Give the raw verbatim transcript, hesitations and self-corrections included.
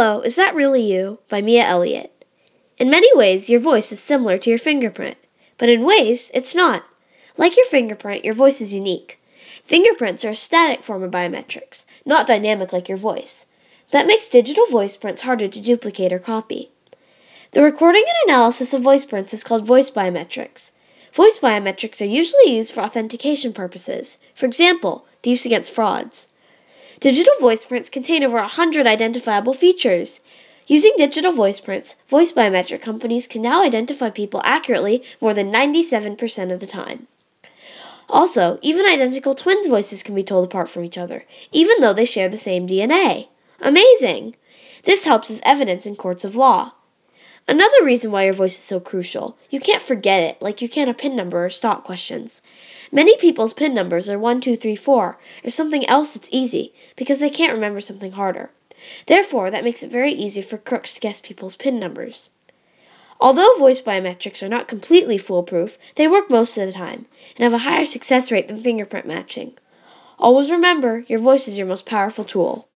Hello, Is That Really You? By Mia Elliott. In many ways, your voice is similar to your fingerprint, but in ways, it's not. Like your fingerprint, your voice is unique. Fingerprints are a static form of biometrics, not dynamic like your voice. That makes digital voice prints harder to duplicate or copy. The recording and analysis of voice prints is called voice biometrics. Voice biometrics are usually used for authentication purposes, for example, the use against frauds. Digital voice prints contain over one hundred identifiable features. Using digital voice prints, voice biometric companies can now identify people accurately more than ninety-seven percent of the time. Also, even identical twins' voices can be told apart from each other, even though they share the same D N A. Amazing! This helps as evidence in courts of law. Another reason why your voice is so crucial, you can't forget it like you can a PIN number or stock questions. Many people's PIN numbers are one two three four, or something else that's easy, because they can't remember something harder. Therefore, that makes it very easy for crooks to guess people's PIN numbers. Although voice biometrics are not completely foolproof, they work most of the time, and have a higher success rate than fingerprint matching. Always remember, your voice is your most powerful tool.